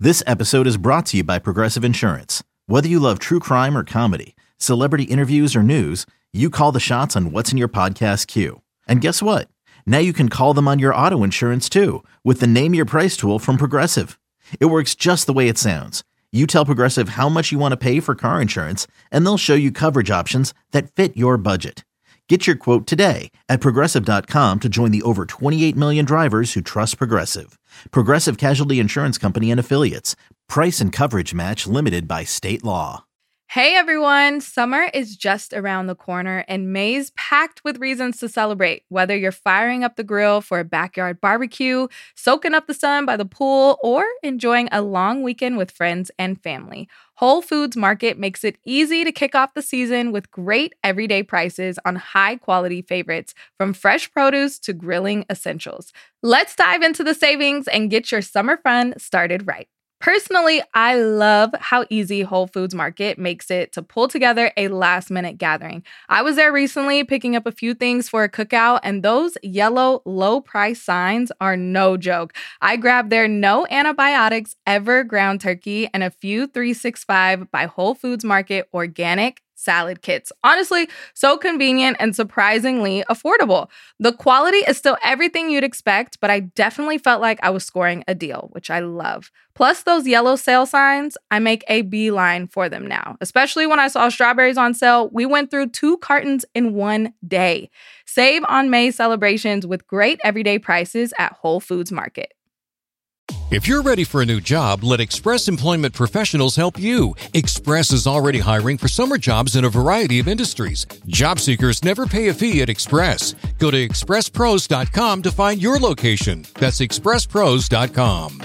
This episode is brought to you by Progressive Insurance. Whether you love true crime or comedy, celebrity interviews or news, you call the shots on what's in your podcast queue. And guess what? Now you can call them on your auto insurance too with the Name Your Price tool from Progressive. It works just the way it sounds. You tell Progressive how much you want to pay for car insurance, and they'll show you coverage options that fit your budget. Get your quote today at Progressive.com to join the over 28 million drivers who trust Progressive. Progressive Casualty Insurance Company and Affiliates. Price and coverage match limited by state law. Hey everyone, summer is just around the corner and May's packed with reasons to celebrate. Whether you're firing up the grill for a backyard barbecue, soaking up the sun by the pool, or enjoying a long weekend with friends and family, Whole Foods Market makes it easy to kick off the season with great everyday prices on high-quality favorites, from fresh produce to grilling essentials. Let's dive into the savings and get your summer fun started right. Personally, I love how easy Whole Foods Market makes it to pull together a last-minute gathering. I was there recently picking up a few things for a cookout, and those yellow low-price signs are no joke. I grabbed their no antibiotics ever ground turkey and a few 365 by Whole Foods Market organic salad kits. Honestly, so convenient and surprisingly affordable. The quality is still everything you'd expect, but I definitely felt like I was scoring a deal, which I love. Plus those yellow sale signs, I make a beeline for them now. Especially when I saw strawberries on sale, we went through 2 cartons in one day. Save on May celebrations with great everyday prices at Whole Foods Market. If you're ready for a new job, let Express Employment Professionals help you. Express is already hiring for summer jobs in a variety of industries. Job seekers never pay a fee at Express. Go to expresspros.com to find your location. That's expresspros.com.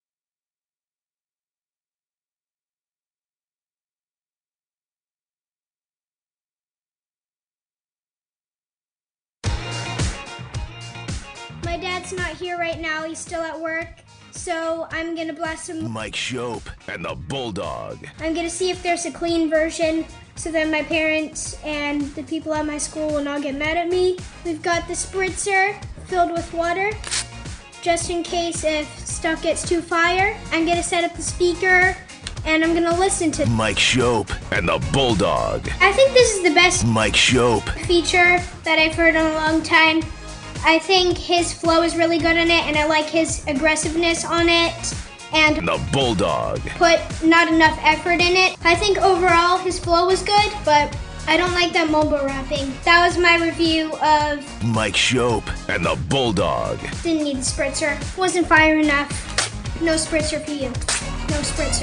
My dad's not here right now. He's still at work. So I'm going to blast him. Mike Shope and the Bulldog. I'm going to see if there's a clean version so that my parents and the people at my school will not get mad at me. We've got the spritzer filled with water just in case if stuff gets too fire. I'm going to set up the speaker and I'm going to listen to Mike Shope and the Bulldog. I think this is the best Mike Shope feature that I've heard in a long time. I think his flow is really good in it, and I like his aggressiveness on it, and the Bulldog. Put not enough effort in it. I think overall his flow was good, but I don't like that mumble rapping. That was my review of Mike Shope and the Bulldog. Didn't need the spritzer. Wasn't fire enough. No spritzer for you. No spritzer.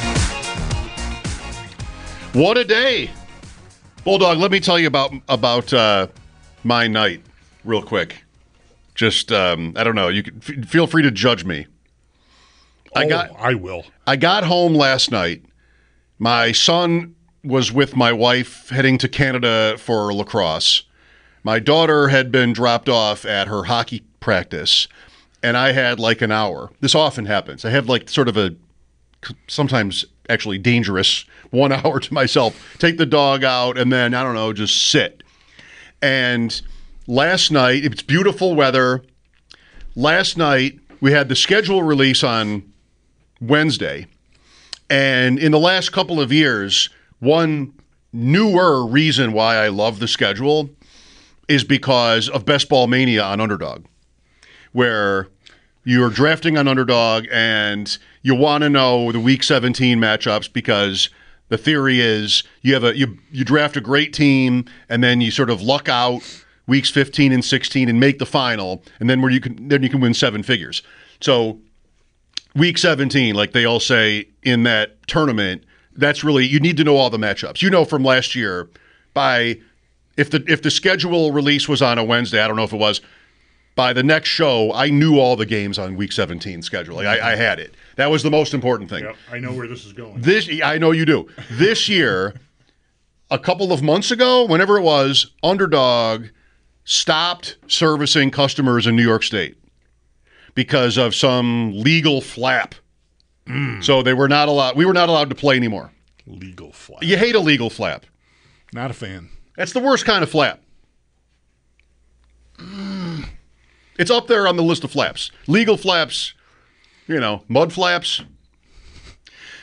What a day. Bulldog, let me tell you about my night real quick. Just, I don't know. You can feel free to judge me. I will. I got home last night. My son was with my wife heading to Canada for lacrosse. My daughter had been dropped off at her hockey practice, and I had like an hour. This often happens. I have like sort of a sometimes actually dangerous 1 hour to myself. Take the dog out and then, I don't know, just sit. And last night, it's beautiful weather. Last night, we had the schedule release on Wednesday. And in the last couple of years, one newer reason why I love the schedule is because of Best Ball Mania on Underdog, where you're drafting on Underdog and you want to know the Week 17 matchups because the theory is you draft a great team and then you sort of luck out weeks 15 and 16 and make the final, and then you can win 7 figures. So week 17, like they all say in that tournament, that's really, you need to know all the matchups. You know from last year, if the schedule release was on a Wednesday, I don't know if it was, by the next show, I knew all the games on week 17 schedule. Like I had it. That was the most important thing. Yep, I know where this is going. I know you do. This year, a couple of months ago, whenever it was, Underdog stopped servicing customers in New York State because of some legal flap. So we were not allowed to play anymore. Legal flap. You hate a legal flap. Not a fan. That's the worst kind of flap. It's up there on the list of flaps. Legal flaps, mud flaps.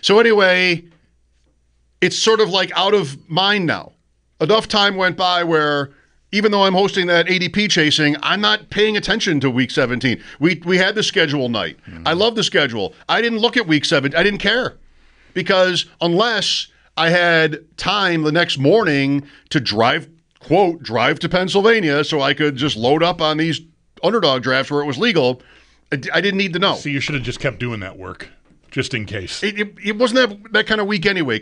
So anyway, it's sort of like out of mind now. Enough time went by where even though I'm hosting that ADP chasing, I'm not paying attention to week 17. We had the schedule night. I love the schedule. I didn't look at week 7. I didn't care because unless I had time the next morning to drive to Pennsylvania so I could just load up on these underdog drafts where it was legal, I didn't need to know. So you should have just kept doing that work just in case. It wasn't that kind of week anyway.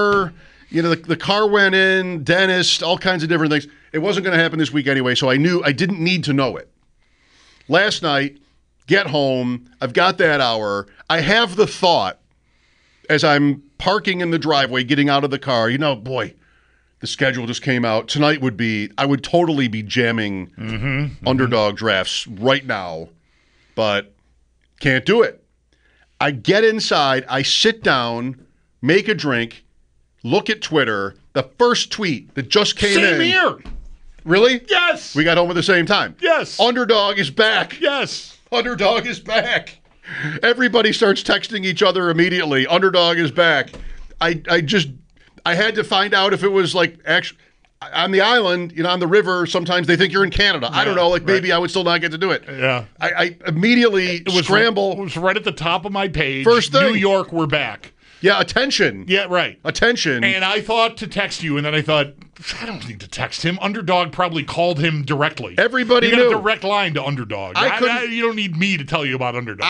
The car went in, dentist, all kinds of different things. It wasn't going to happen this week anyway, so I knew I didn't need to know it. Last night, get home, I've got that hour. I have the thought as I'm parking in the driveway, getting out of the car, boy, the schedule just came out. Tonight I would totally be jamming underdog drafts right now, but can't do it. I get inside, I sit down, make a drink, look at Twitter. The first tweet that just came in. Same here. Really? Yes. We got home at the same time. Yes. Underdog is back. Yes. Underdog is back. Everybody starts texting each other immediately. Underdog is back. I had to find out if it was like actually on the island, on the river. Sometimes they think you're in Canada. I don't know. Maybe I would still not get to do it. Yeah. I immediately scramble. It was right at the top of my page. First thing. New York, we're back. Yeah, attention. Yeah, right. Attention. And I thought to text you, and then I thought, I don't need to text him. Underdog probably called him directly. Everybody you knew. got a direct line to Underdog. You don't need me to tell you about Underdog.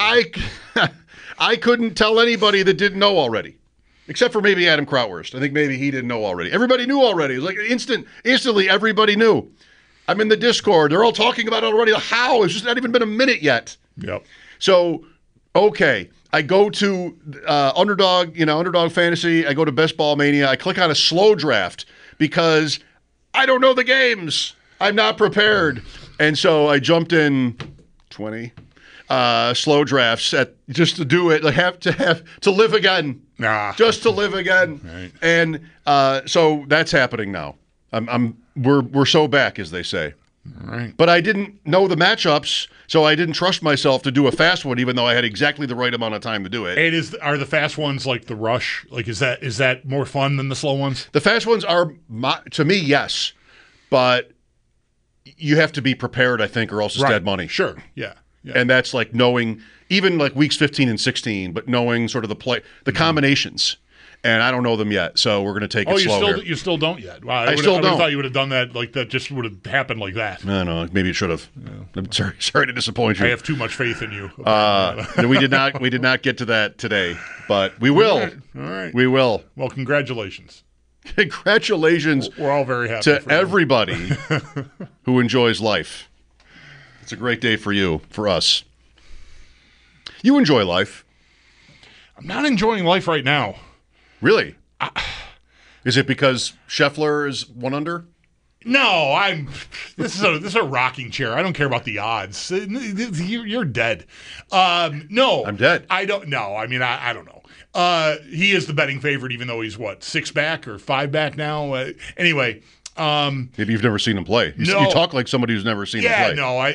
I couldn't tell anybody that didn't know already, except for maybe Adam Krautwurst. I think maybe he didn't know already. Everybody knew already. It was like instantly everybody knew. I'm in the Discord. They're all talking about it already. How? It's just not even been a minute yet. Yep. So, okay. I go to Underdog, Underdog Fantasy. I go to Best Ball Mania. I click on a slow draft because I don't know the games. I'm not prepared. And so I jumped in 20 slow drafts just to do it. I have to live again. Just to live again. Right. And so that's happening now. We're so back, as they say. All right. But I didn't know the matchups, so I didn't trust myself to do a fast one, even though I had exactly the right amount of time to do it. And are the fast ones like the rush? Like, is that more fun than the slow ones? The fast ones are, to me, yes. But you have to be prepared, I think, or else it's dead money. Sure. Yeah. And that's like knowing, even like weeks 15 and 16, but knowing sort of the combinations. And I don't know them yet, so we're going to take it slow here. You still don't yet? Wow, I still don't. I thought you would have done that, like that just would have happened like that. I don't know. Maybe it should have. Yeah. I'm sorry to disappoint you. I have too much faith in you. We did not get to that today, but we will. All right. We will. Well, congratulations. Congratulations. We're all very happy to for everybody who enjoys life. It's a great day for you, for us. You enjoy life. I'm not enjoying life right now. Really? Is it because Scheffler is 1 under? No, This is a rocking chair. I don't care about the odds. You're dead. No, I'm dead. I don't know. I mean, I don't know. He is the betting favorite, even though he's 6 back or 5 back now. Anyway. Maybe you've never seen him play. You talk like somebody who's never seen him play.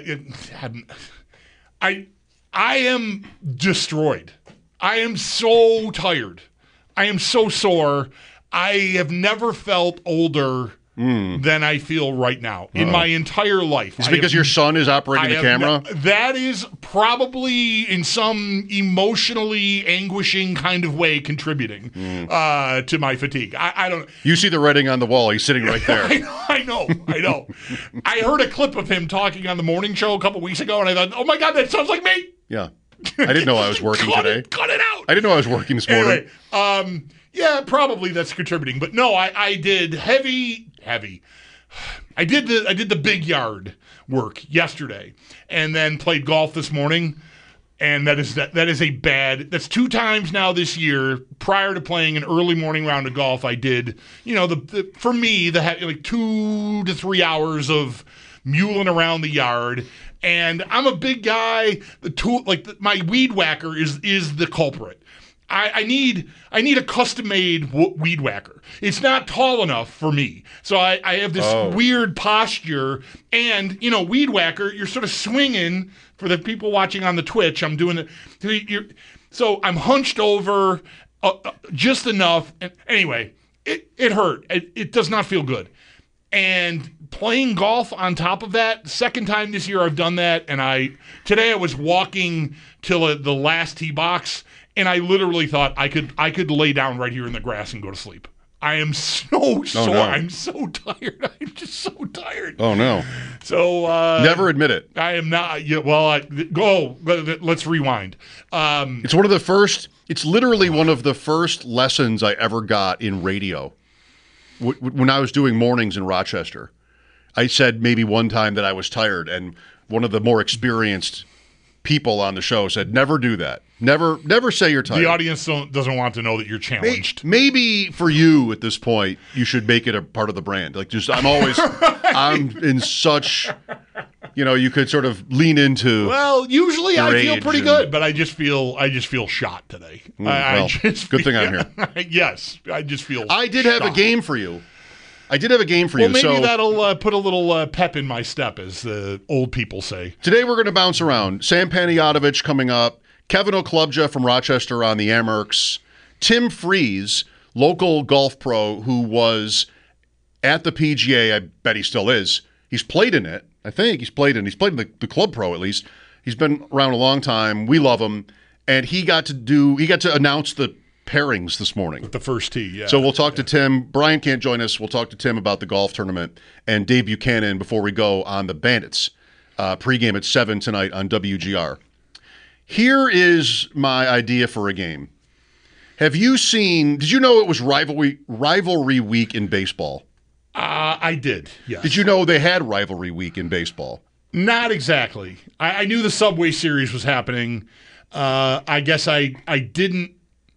No, I am destroyed. I am so tired. I am so sore. I have never felt older than I feel right now in my entire life. Is it because your son is operating the camera? That is probably in some emotionally anguishing kind of way contributing to my fatigue. I don't. You see the writing on the wall. He's sitting right there. I know. I heard a clip of him talking on the morning show a couple weeks ago, and I thought, oh my God, that sounds like me. Yeah. I didn't know I was working today. Cut it out. I didn't know I was working this morning. Anyway, yeah, probably that's contributing. But no, I did heavy. I did the big yard work yesterday, and then played golf this morning. And that's 2 times now this year. Prior to playing an early morning round of golf, I did, for me, the 2 to 3 hours of muling around the yard. And I'm a big guy. My weed whacker is the culprit. I need a custom-made weed whacker. It's not tall enough for me, so I have this weird posture. And weed whacker, you're sort of swinging. For the people watching on the Twitch, I'm doing it. So I'm hunched over, just enough. And anyway, it hurt. It does not feel good. And playing golf on top of that, second time this year I've done that. And today I was walking till the last tee box, and I literally thought I could lay down right here in the grass and go to sleep. I am so sore. No. I'm so tired. I'm just so tired. Oh, no. So never admit it. I am not. Yeah, well, let's rewind. It's one of the first. It's literally one of the first lessons I ever got in radio. When I was doing mornings in Rochester, I said maybe one time that I was tired, and one of the more experienced people on the show said, "Never do that. Never say you're tired." The audience doesn't want to know that you're challenged. Maybe for you at this point, you should make it a part of the brand. Like, just I'm in such, you could sort of lean into. Well, usually I feel pretty and, good, but I just feel shot today. Good thing I'm here. Yes, I just feel. I did have a game for you. Well, maybe that'll put a little pep in my step, as the old people say. Today we're going to bounce around. Sam Panayotovich coming up. Kevin Oklubja from Rochester on the Amerks. Tim Freeze, local golf pro who was at the PGA. I bet he still is. He's played in it. I think he's played in the Club Pro at least. He's been around a long time. We love him. And he got to announce the pairings this morning. With the first tee, yeah. So we'll talk to Tim. Brian can't join us. We'll talk to Tim about the golf tournament and Dave Buchanan before we go on the Bandits. Pregame at 7 tonight on WGR. Here is my idea for a game. Did you know it was rivalry week in baseball? I did, yes. Did you know they had rivalry week in baseball? Not exactly. I knew the Subway Series was happening. I guess I didn't.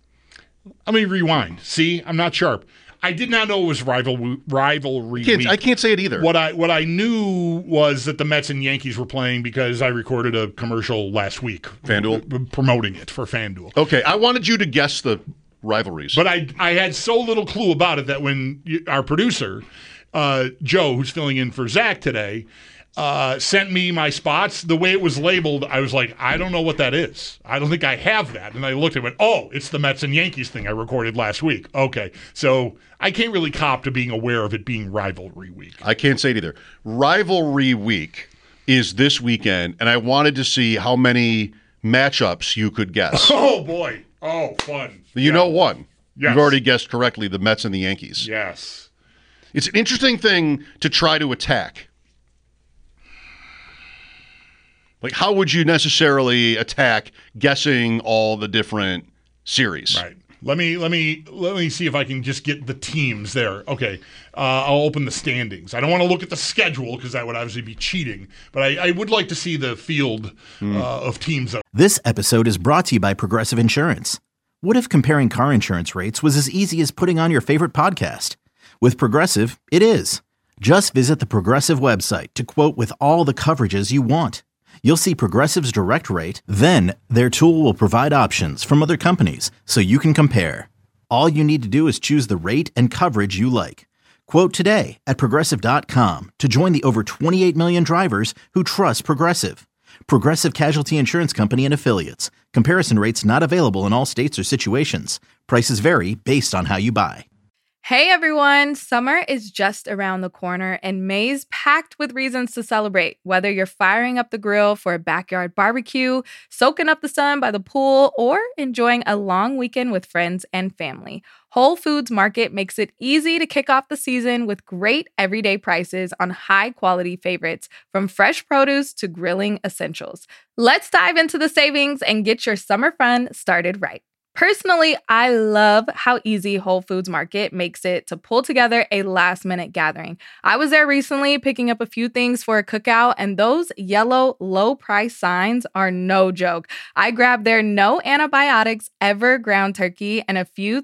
Let me rewind. See, I'm not sharp. I did not know it was rivalry week. I can't say it either. What I knew was that the Mets and Yankees were playing because I recorded a commercial last week. FanDuel? Promoting it for FanDuel. Okay, I wanted you to guess the rivalries. But I had so little clue about it that when our producer, Joe, who's filling in for Zach today, sent me my spots, the way it was labeled, I was like, I don't know what that is. I don't think I have that. And I looked at it and went, oh, it's the Mets and Yankees thing I recorded last week. Okay. So I can't really cop to being aware of it being rivalry week. I can't say it either. Rivalry week is this weekend, and I wanted to see how many matchups you could guess. Oh, boy. Oh, fun. You know one. Yes. You've already guessed correctly, the Mets and the Yankees. Yes. It's an interesting thing to try to attack. Like, how would you necessarily attack guessing all the different series? Right. Let me see if I can just get the teams there. Okay. I'll open the standings. I don't want to look at the schedule because that would obviously be cheating, but I would like to see the field of teams. This episode is brought to you by Progressive Insurance. What if comparing car insurance rates was as easy as putting on your favorite podcast? With Progressive, it is. Just visit the Progressive website to quote with all the coverages you want. You'll see Progressive's direct rate, then their tool will provide options from other companies so you can compare. All you need to do is choose the rate and coverage you like. Quote today at Progressive.com to join the over 28 million drivers who trust Progressive. Progressive Casualty Insurance Company and Affiliates. Comparison rates not available in all states or situations. Prices vary based on how you buy. Hey everyone, summer is just around the corner and May's packed with reasons to celebrate. Whether you're firing up the grill for a backyard barbecue, soaking up the sun by the pool, or enjoying a long weekend with friends and family, Whole Foods Market makes it easy to kick off the season with great everyday prices on high-quality favorites, from fresh produce to grilling essentials. Let's dive into the savings and get your summer fun started right. Personally, I love how easy Whole Foods Market makes it to pull together a last-minute gathering. I was there recently picking up a few things for a cookout, and those yellow low-price signs are no joke. I grabbed their no antibiotics ever ground turkey and a few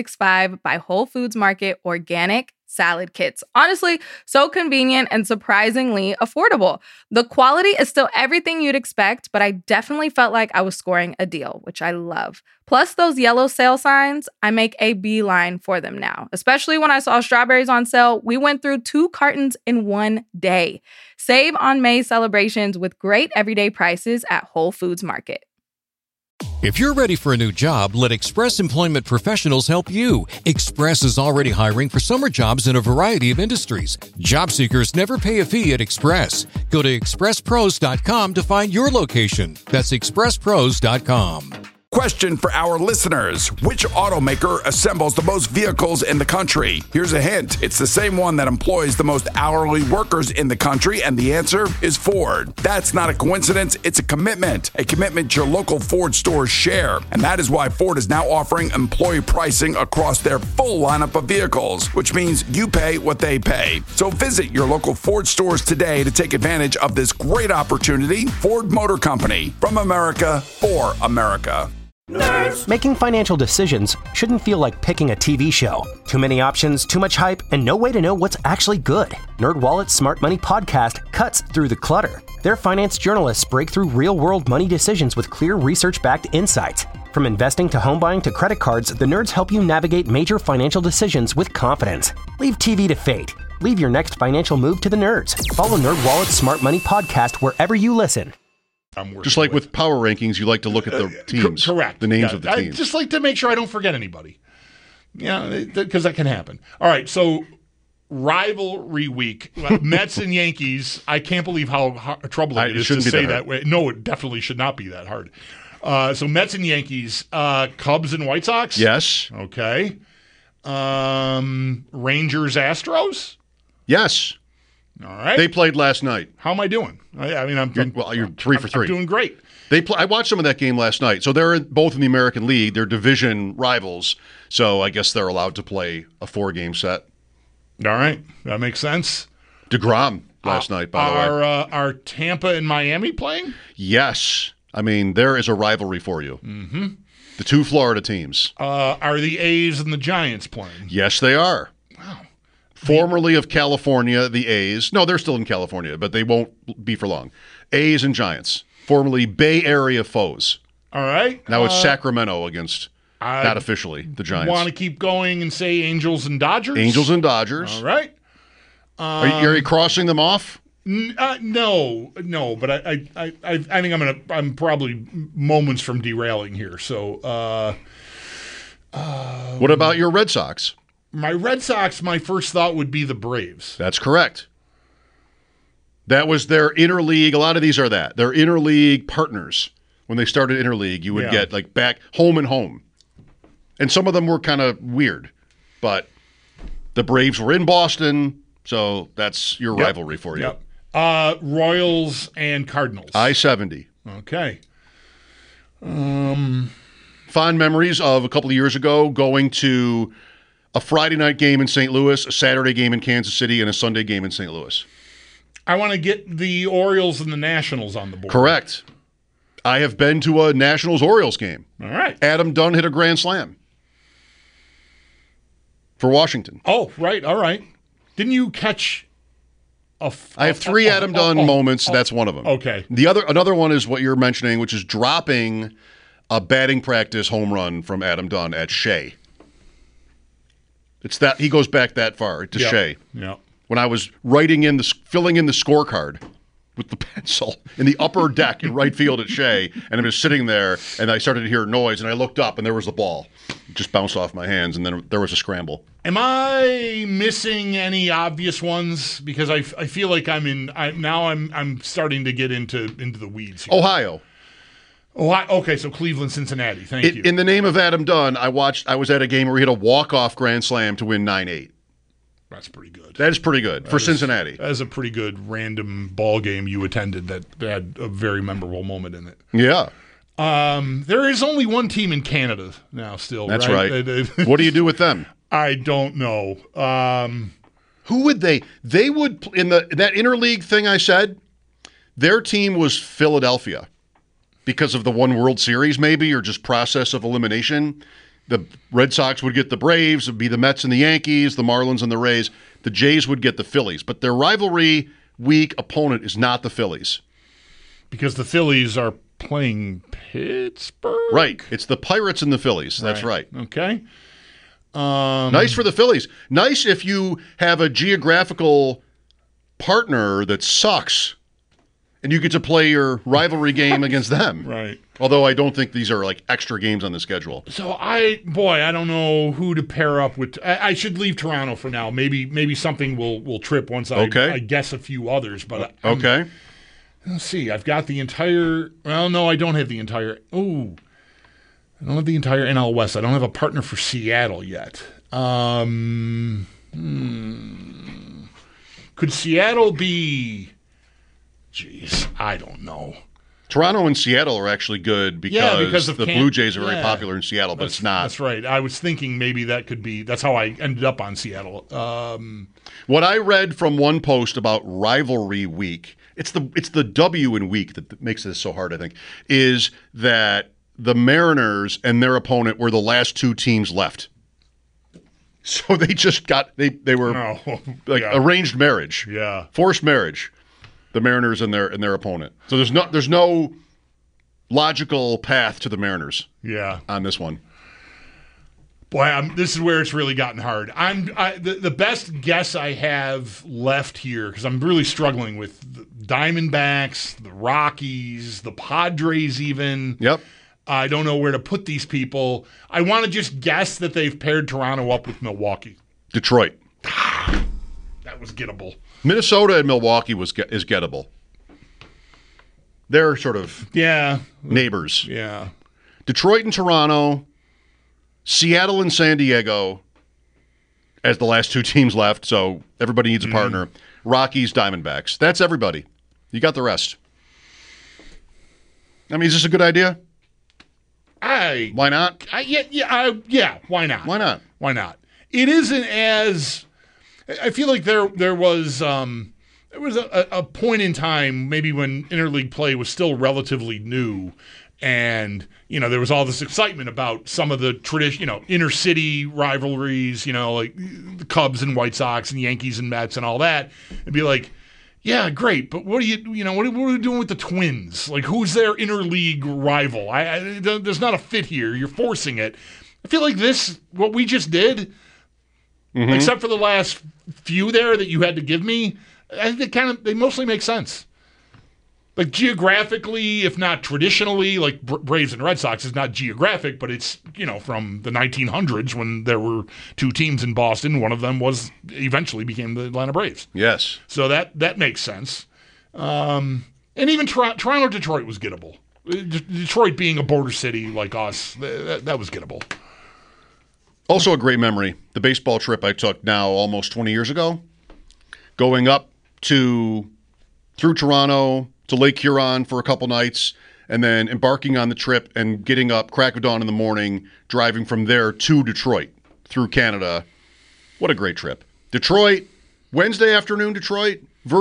365 by Whole Foods Market organic salad kits. Honestly, so convenient and surprisingly affordable. The quality is still everything you'd expect, but I definitely felt like I was scoring a deal, which I love. Plus those yellow sale signs, I make a beeline for them now. Especially when I saw strawberries on sale, we went through 2 cartons in one day. Save on May celebrations with great everyday prices at Whole Foods Market. If you're ready for a new job, let Express Employment Professionals help you. Express is already hiring for summer jobs in a variety of industries. Job seekers never pay a fee at Express. Go to expresspros.com to find your location. That's expresspros.com. Question for our listeners. Which automaker assembles the most vehicles in the country? Here's a hint. It's the same one that employs the most hourly workers in the country, and the answer is Ford. That's not a coincidence. It's a commitment your local Ford stores share. And that is why Ford is now offering employee pricing across their full lineup of vehicles, which means you pay what they pay. So visit your local Ford stores today to take advantage of this great opportunity. Ford Motor Company, from America for America. Nerds. Making financial decisions shouldn't feel like picking a TV show. Too many options, too much hype, and no way to know what's actually good. NerdWallet's Smart Money Podcast cuts through the clutter. Their finance journalists break through real-world money decisions with clear research-backed insights. From investing to home buying to credit cards, the nerds help you navigate major financial decisions with confidence. Leave TV to fate. Leave your next financial move to the nerds. Follow NerdWallet's Smart Money Podcast wherever you listen. Just like with power rankings, you like to look at the teams. Correct. The names of the teams. I just like to make sure I don't forget anybody. Yeah, because that can happen. All right, so rivalry week. Mets and Yankees. I can't believe how troubling it is to say that way. No, it definitely should not be that hard. So Mets and Yankees. Cubs and White Sox? Yes. Okay. Rangers, Astros? Yes. All right. They played last night. How am I doing? You're 3 for 3. I'm doing great. I watched some of that game last night. So they're both in the American League. They're division rivals. So I guess they're allowed to play a 4-game set. All right. That makes sense. DeGrom last night, by the way. Are Tampa and Miami playing? Yes. I mean, there is a rivalry for you. Mm-hmm. The two Florida teams. Are the A's and the Giants playing? Yes, they are. Wow. Formerly of California, the A's. No, they're still in California, but they won't be for long. A's and Giants. Formerly Bay Area foes. All right. Now it's Sacramento against, not officially, the Giants. Want to keep going and say Angels and Dodgers? Angels and Dodgers. All right. Are you crossing them off? No, but I think I'm probably moments from derailing here. So, what about your Red Sox? My Red Sox, my first thought would be the Braves. That's correct. That was their interleague. A lot of these are that. They're interleague partners. When they started interleague, you would get like back home and home. And some of them were kind of weird. But the Braves were in Boston, so that's your rivalry for you. Yep. Royals and Cardinals. I-70. Okay. Fond memories of a couple of years ago going to a Friday night game in St. Louis, a Saturday game in Kansas City, and a Sunday game in St. Louis. I want to get the Orioles and the Nationals on the board. Correct. I have been to a Nationals-Orioles game. All right. Adam Dunn hit a grand slam for Washington. Oh, right. All right. Didn't you catch I have 3 Adam Dunn moments. That's one of them. Okay. Another one is what you're mentioning, which is dropping a batting practice home run from Adam Dunn at Shea. It's that he goes back that far to Shea. Yeah. When I was filling in the scorecard with the pencil in the upper deck in right field at Shea, and I was sitting there, and I started to hear noise, and I looked up, and there was the ball. It just bounced off my hands, and then there was a scramble. Am I missing any obvious ones? Because I feel like I'm starting to get into the weeds here. Ohio. Okay, so Cleveland, Cincinnati. Thank you. In the name of Adam Dunn, I was at a game where he hit a walk-off grand slam to win 9-8. That's pretty good. That is pretty good for Cincinnati. That is a pretty good random ball game you attended that had a very memorable moment in it. Yeah. There is only one team in Canada now still, That's right? What do you do with them? I don't know. Who would they? They would, in that interleague thing I said, their team was Philadelphia. Because of the one World Series, maybe, or just process of elimination. The Red Sox would get the Braves, it would be the Mets and the Yankees, the Marlins and the Rays. The Jays would get the Phillies. But their rivalry week opponent is not the Phillies. Because the Phillies are playing Pittsburgh? Right. It's the Pirates and the Phillies. That's right. Okay. Nice for the Phillies. Nice if you have a geographical partner that sucks. And you get to play your rivalry game against them. Right. Although I don't think these are like extra games on the schedule. So I don't know who to pair up with. I should leave Toronto for now. Maybe something will trip once I guess a few others. But okay. Let's see. I've got the entire. Well, no, I don't have the entire. Oh, I don't have the entire NL West. I don't have a partner for Seattle yet. Could Seattle be? Jeez, I don't know. Toronto and Seattle are actually good because of the Blue Jays are very popular in Seattle, but it's not. That's right. I was thinking maybe that could be. That's how I ended up on Seattle. What I read from one post about rivalry week, it's the W in week that makes this so hard, I think, is that the Mariners and their opponent were the last two teams left. So they just got they were arranged marriage. Yeah. Forced marriage. The Mariners and their opponent. So there's no logical path to the Mariners. Yeah. On this one. Boy, this is where it's really gotten hard. The best guess I have left here, because I'm really struggling with the Diamondbacks, the Rockies, the Padres even. Yep. I don't know where to put these people. I want to just guess that they've paired Toronto up with Milwaukee. Detroit. That was gettable. Minnesota and Milwaukee is gettable. They're sort of neighbors. Yeah. Detroit and Toronto, Seattle and San Diego as the last two teams left, so everybody needs a partner. Rockies, Diamondbacks. That's everybody. You got the rest. I mean, is this a good idea? Why not? Yeah, why not? Why not? Why not? It isn't as... I feel like there was a point in time maybe when interleague play was still relatively new, and there was all this excitement about some of the inner city rivalries, like the Cubs and White Sox and Yankees and Mets and all that. It'd be like, yeah, great, but what are you doing with the Twins? Like, who's their interleague rival? There's not a fit here. You're forcing it. I feel like what we just did. Mm-hmm. Except for the last few there that you had to give me, I think they mostly make sense. Like geographically, if not traditionally, like Braves and Red Sox is not geographic, but it's from the 1900s when there were two teams in Boston. One of them eventually became the Atlanta Braves. Yes. So that makes sense. And even Toronto, Detroit was gettable. Detroit being a border city like us, that was gettable. Also a great memory, the baseball trip I took now almost 20 years ago, going up through Toronto to Lake Huron for a couple nights, and then embarking on the trip and getting up crack of dawn in the morning, driving from there to Detroit through Canada. What a great trip. Detroit, Wednesday afternoon Detroit,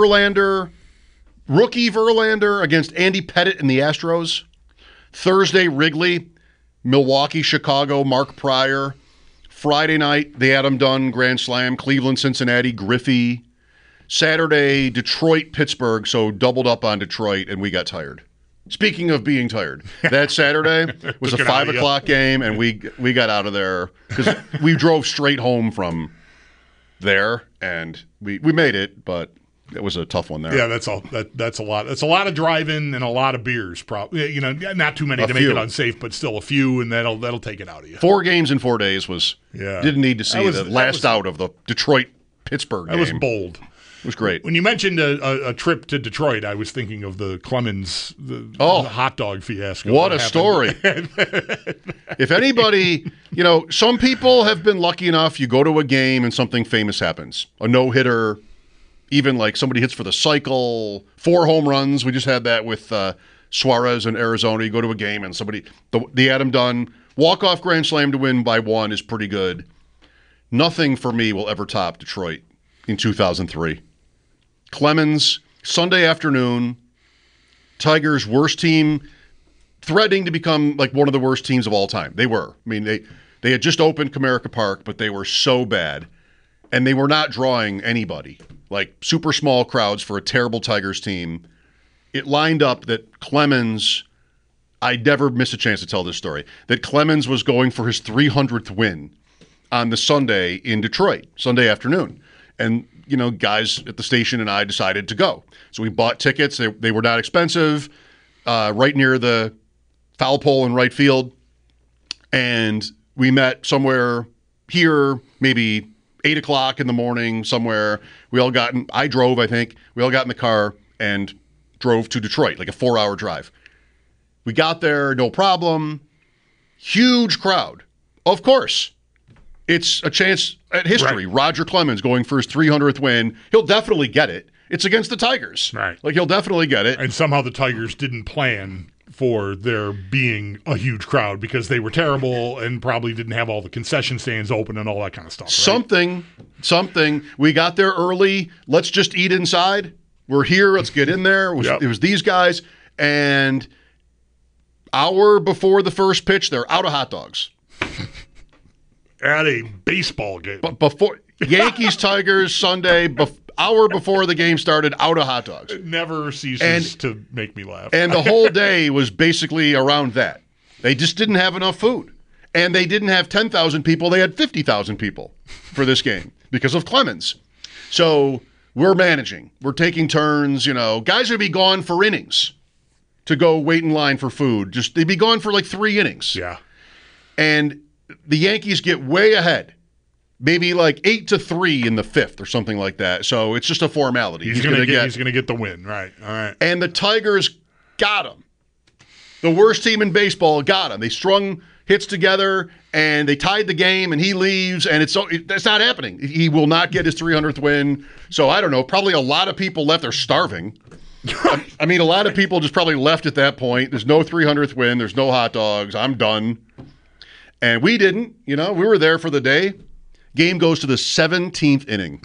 rookie Verlander against Andy Pettitte and the Astros. Thursday, Wrigley, Milwaukee, Chicago, Mark Pryor. Friday night, the Adam Dunn Grand Slam, Cleveland, Cincinnati, Griffey. Saturday, Detroit, Pittsburgh, so doubled up on Detroit, and we got tired. Speaking of being tired, that Saturday was a 5 o'clock game, and we got out of there because we drove straight home from there, and we made it, but it was a tough one there. Yeah, that's a lot. That's a lot of driving and a lot of beers. Probably, not too many to make it unsafe, but still a few, and that'll take it out of you. 4 games in 4 days was. Yeah. Didn't need to see the last out of the Detroit-Pittsburgh game. That was bold. It was great. When you mentioned a trip to Detroit, I was thinking of the Clemens the hot dog fiasco. What a story. If anybody, some people have been lucky enough, you go to a game and something famous happens. A no-hitter. Even like somebody hits for the cycle, 4 home runs. We just had that with Suarez in Arizona. You go to a game and the Adam Dunn walk-off grand slam to win by 1 is pretty good. Nothing for me will ever top Detroit in 2003. Clemens, Sunday afternoon, Tigers' worst team, threatening to become like one of the worst teams of all time. They were. I mean, they had just opened Comerica Park, but they were so bad. And they were not drawing anybody. Like super small crowds for a terrible Tigers team. It lined up that Clemens, I never miss a chance to tell this story, that Clemens was going for his 300th win on the Sunday in Detroit, Sunday afternoon. And guys at the station and I decided to go. So we bought tickets. They were not expensive, right near the foul pole in right field. And we met somewhere here, maybe 8 o'clock in the morning somewhere. I drove, I think. We all got in the car and drove to Detroit, like a 4-hour drive. We got there, no problem. Huge crowd. Of course. It's a chance at history. Right. Roger Clemens going for his 300th win. He'll definitely get it. It's against the Tigers. Right. Like, he'll definitely get it. And somehow the Tigers didn't plan for there being a huge crowd because they were terrible and probably didn't have all the concession stands open and all that kind of stuff. Right? Something. We got there early. Let's just eat inside. We're here. Let's get in there. It was these guys. And hour before the first pitch, they're out of hot dogs. At a baseball game. But before Yankees Tigers Sunday, hour before the game started, out of hot dogs. It never ceases to make me laugh. And the whole day was basically around that. They just didn't have enough food. And they didn't have 10,000 people. They had 50,000 people for this game because of Clemens. So we're managing. We're taking turns. Guys would be gone for innings to go wait in line for food. They'd be gone for like 3 innings. Yeah. And the Yankees get way ahead, maybe like 8-3 in the 5th or something like that. So it's just a formality. He's going to get the win, right? All right. And the Tigers got him. The worst team in baseball got him. They strung hits together and they tied the game. And he leaves, and that's not happening. He will not get his 300th win. So I don't know. Probably a lot of people left. They're starving. I mean, a lot of people just probably left at that point. There's no 300th win. There's no hot dogs. I'm done. And we didn't, we were there for the day. Game goes to the 17th inning.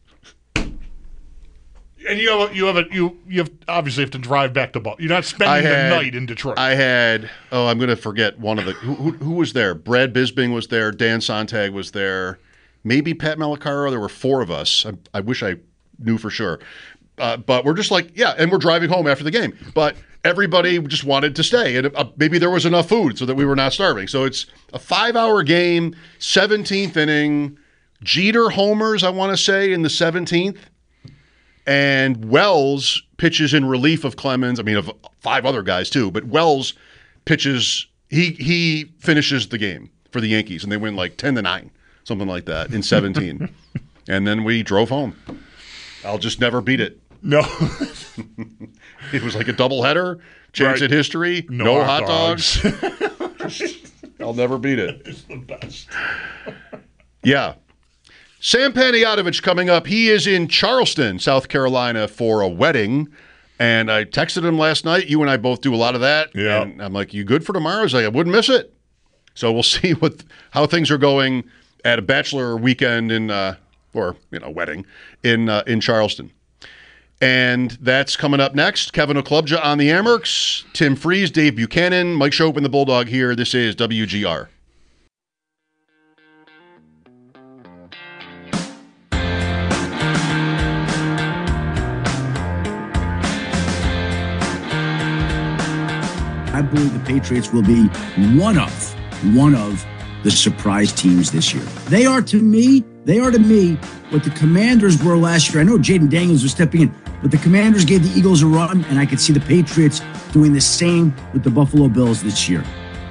And you obviously have to drive back to Boston. You're not spending the night in Detroit. I'm going to forget one of the, who was there? Brad Bisbing was there. Dan Sontag was there. Maybe Pat Malacaro. There were 4 of us. I wish I knew for sure. But we're just like, and we're driving home after the game. But everybody just wanted to stay. And maybe there was enough food so that we were not starving. So it's a 5-hour game, 17th inning. Jeter homers, I want to say, in the 17th. And Wells pitches in relief of Clemens. I mean, of 5 other guys, too. But Wells pitches, he finishes the game for the Yankees. And they win like 10-9, something like that, in 17. And then we drove home. I'll just never beat it. No. It was like a doubleheader, chance at history, no hot dogs. I'll never beat it. It's the best. Yeah. Sam Panayotovich coming up. He is in Charleston, South Carolina for a wedding. And I texted him last night. You and I both do a lot of that. Yeah. And I'm like, you good for tomorrow? He's like, I wouldn't miss it. So we'll see how things are going at a bachelor weekend wedding in Charleston. And that's coming up next. Kevin Oklubja on the Amherst, Tim Freeze, Dave Buchanan, Mike Schopp and the Bulldog here. This is WGR. I believe the Patriots will be one of the surprise teams this year. They are to me what the Commanders were last year. I know Jaden Daniels was stepping in, but the Commanders gave the Eagles a run, and I could see the Patriots doing the same with the Buffalo Bills this year.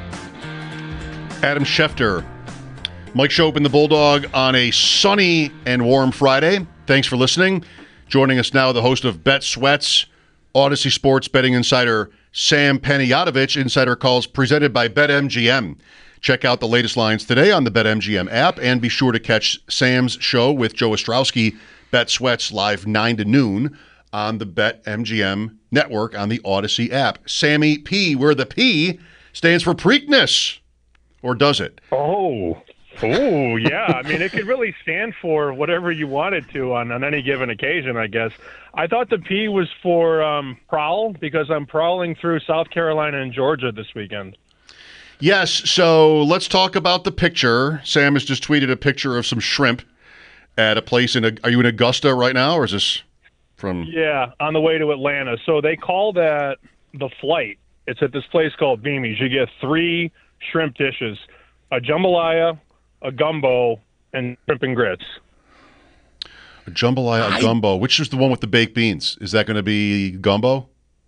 Adam Schefter, Mike Schopp and the Bulldog on a sunny and warm Friday. Thanks for listening. Joining us now, the host of Bet Sweats, Odyssey Sports betting insider Sam Panayotovich. Insider calls presented by BetMGM. Check out the latest lines today on the BetMGM app, and be sure to catch Sam's show with Joe Ostrowski, Bet Sweats, live 9 to noon on the BetMGM network on the Odyssey app. Sammy P, where the P stands for Preakness, or does it? Oh, yeah. I mean, it could really stand for whatever you want it to on any given occasion, I guess. I thought the P was for prowl, because I'm prowling through South Carolina and Georgia this weekend. Yes, so let's talk about the picture. Sam has just tweeted a picture of some shrimp at a place are you in Augusta right now, or is this from? Yeah, on the way to Atlanta. So they call that the flight. It's at this place called Beamy's. You get 3 shrimp dishes, a jambalaya, a gumbo, and shrimp and grits. A jambalaya gumbo. Which is the one with the baked beans? Is that going to be gumbo?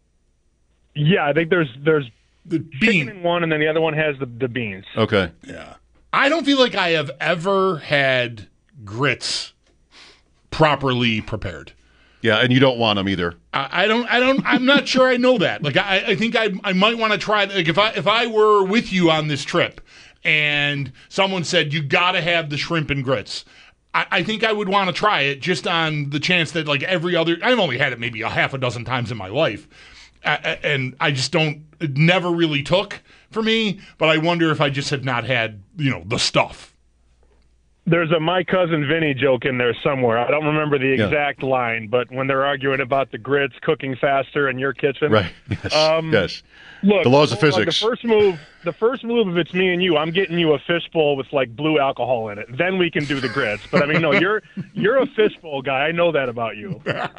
Yeah, I think there's The chicken bean. in one, and then the other one has the beans. Okay. Yeah. I don't feel like I have ever had grits properly prepared. Yeah, and you don't want them either. I'm not sure I know that. Like, I think I might want to try, like, if I were with you on this trip and someone said, you got to have the shrimp and grits, I think I would want to try it just on the chance that, like, I've only had it maybe a half a dozen times in my life. And I just it never really took for me, but I wonder if I just have not had, the stuff. There's a My Cousin Vinny joke in there somewhere. I don't remember the exact line, but when they're arguing about the grits cooking faster in your kitchen. Right. Yes. Yes. Look, the laws of physics. The first move, if it's me and you, I'm getting you a fishbowl with like blue alcohol in it. Then we can do the grits. But I mean, no, you're a fishbowl guy. I know that about you.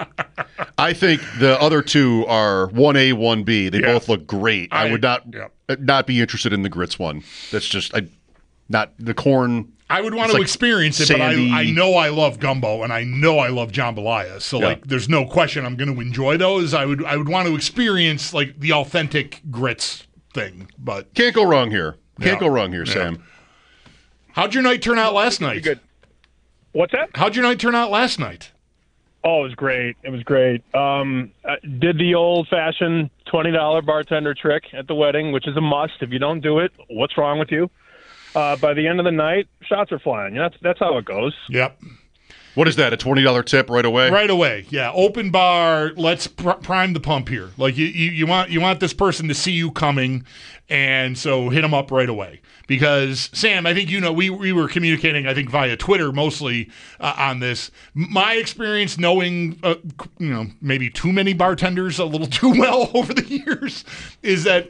I think the other two are 1A, 1B. They both look great. I would not be interested in the grits one. That's just not the corn. I would want to experience it, sandy. but I know I love gumbo and I know I love jambalaya. So like, there's no question I'm going to enjoy those. I would want to experience like the authentic grits thing, but can't go wrong here. Can't go wrong here, Sam. How'd your night turn out last night? Good. What's that? How'd your night turn out last night? Oh, it was great. It was great. I did the old-fashioned $20 bartender trick at the wedding, which is a must. If you don't do it, what's wrong with you? By the end of the night, shots are flying. That's how it goes. Yep. What is that, a $20 tip right away? Right away, yeah. Open bar, let's prime the pump here. Like, you want this person to see you coming, and so hit them up right away. Because, Sam, I think we were communicating, I think, via Twitter mostly on this. My experience knowing, maybe too many bartenders a little too well over the years is that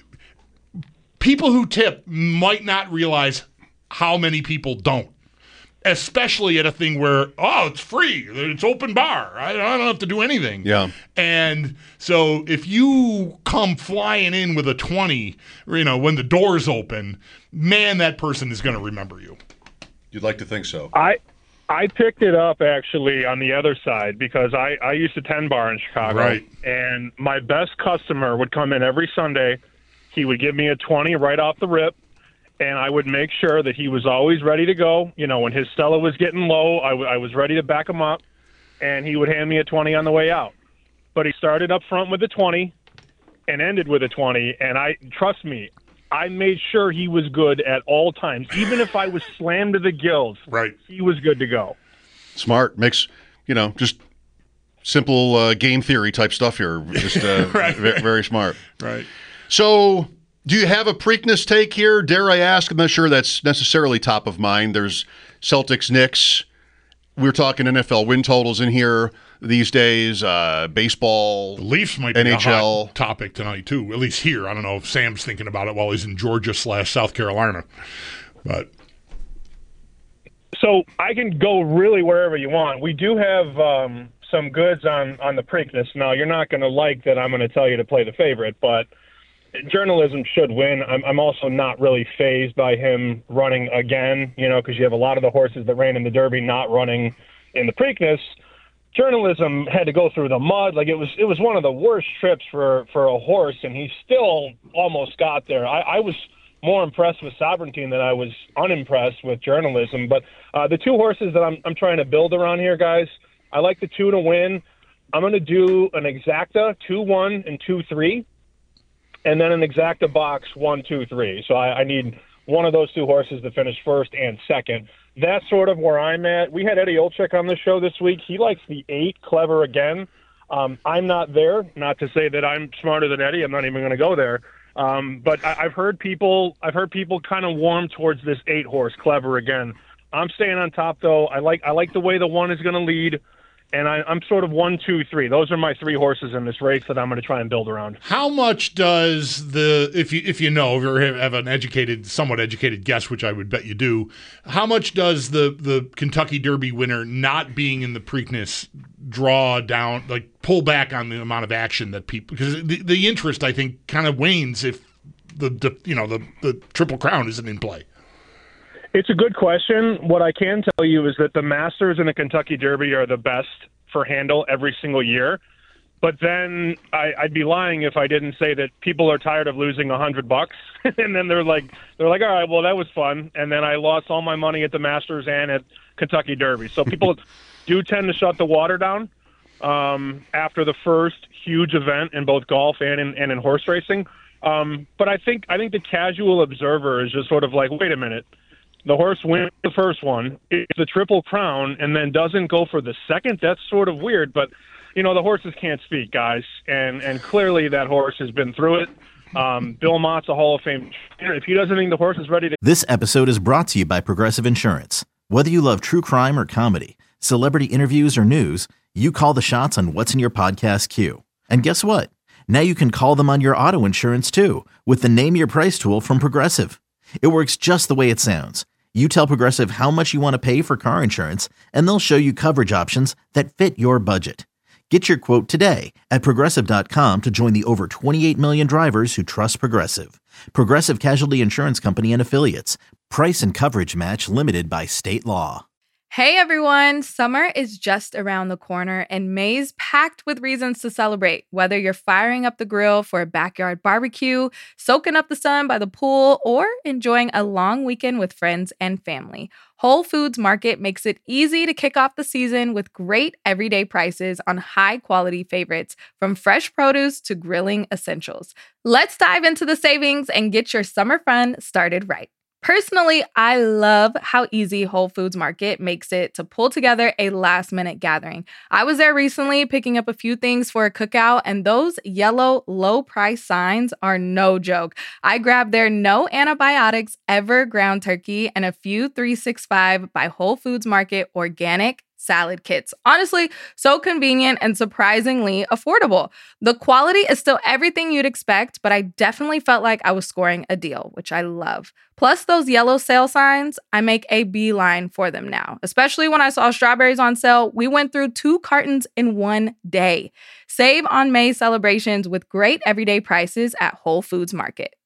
people who tip might not realize how many people don't, especially at a thing where, it's free, it's open bar, I don't have to do anything. Yeah. And so if you come flying in with a 20, when the doors open, man, that person is going to remember you. You'd like to think so. I picked it up actually on the other side because I used to 10 bar in Chicago. Right. And my best customer would come in every Sunday. He would give me a 20 right off the rip, and I would make sure that he was always ready to go. When his Stella was getting low, I was ready to back him up, and he would hand me a 20 on the way out. But he started up front with a 20 and ended with a 20, and trust me, I made sure he was good at all times. Even if I was slammed to the gills, right, he was good to go. Smart. Makes, just simple game theory type stuff here. Just right. Very smart. Right. So, do you have a Preakness take here? Dare I ask? I'm not sure that's necessarily top of mind. There's Celtics, Knicks. We're talking NFL win totals in here these days. Baseball, the Leafs might NHL. be a hot topic tonight too. At least here. I don't know if Sam's thinking about it while he's in Georgia/South Carolina. But so I can go really wherever you want. We do have some goods on the Preakness. Now you're not going to like that. I'm going to tell you to play the favorite, but journalism should win. I'm also not really fazed by him running again, because you have a lot of the horses that ran in the Derby not running in the Preakness. Journalism had to go through the mud. Like it was one of the worst trips for a horse, and he still almost got there. I was more impressed with Sovereignty than I was unimpressed with journalism. But the two horses that I'm trying to build around here, guys, I like the 2 to win. I'm going to do an exacta 2-1 and 2-3. And then an exacta box 1, 2, 3. So I need one of those two horses to finish first and second. That's sort of where I'm at. We had Eddie Olczyk on the show this week. He likes the 8, Clever Again. I'm not there. Not to say that I'm smarter than Eddie. I'm not even going to go there. But I've heard people kind of warm towards this 8 horse, Clever Again. I'm staying on top though. I like the way the 1 is going to lead. And I'm sort of 1, 2, 3. Those are my 3 horses in this race that I'm going to try and build around. How much does if you know or have an somewhat educated guess, which I would bet you do, how much does the Kentucky Derby winner not being in the Preakness draw down, like pull back on the amount of action that people, because the interest I think kind of wanes if the Triple Crown isn't in play. It's a good question. What I can tell you is that the Masters and the Kentucky Derby are the best for handle every single year. But then I'd be lying if I didn't say that people are tired of losing $100, and then they're like, all right, well, that was fun, and then I lost all my money at the Masters and at Kentucky Derby. So people do tend to shut the water down after the first huge event in both golf and in horse racing. But I think the casual observer is just sort of like, wait a minute, the horse wins the first one, it's the Triple Crown, and then doesn't go for the second. That's sort of weird, but. The horses can't speak, guys, and clearly that horse has been through it. Bill Mott's a Hall of Fame trainer. If he doesn't think the horse is ready to... This episode is brought to you by Progressive Insurance. Whether you love true crime or comedy, celebrity interviews or news, you call the shots on what's in your podcast queue. And guess what? Now you can call them on your auto insurance too with the Name Your Price tool from Progressive. It works just the way it sounds. You tell Progressive how much you want to pay for car insurance, and they'll show you coverage options that fit your budget. Get your quote today at Progressive.com to join the over 28 million drivers who trust Progressive. Progressive Casualty Insurance Company and Affiliates. Price and coverage match limited by state law. Hey everyone, summer is just around the corner and May's packed with reasons to celebrate. Whether you're firing up the grill for a backyard barbecue, soaking up the sun by the pool, or enjoying a long weekend with friends and family, Whole Foods Market makes it easy to kick off the season with great everyday prices on high-quality favorites, from fresh produce to grilling essentials. Let's dive into the savings and get your summer fun started right. Personally, I love how easy Whole Foods Market makes it to pull together a last-minute gathering. I was there recently picking up a few things for a cookout, and those yellow low-price signs are no joke. I grabbed their no antibiotics ever ground turkey and a few 365 by Whole Foods Market organic salad kits. Honestly, so convenient and surprisingly affordable. The quality is still everything you'd expect, but I definitely felt like I was scoring a deal, which I love. Plus those yellow sale signs, I make a beeline for them now. Especially when I saw strawberries on sale, we went through 2 cartons in one day. Save on May celebrations with great everyday prices at Whole Foods Market.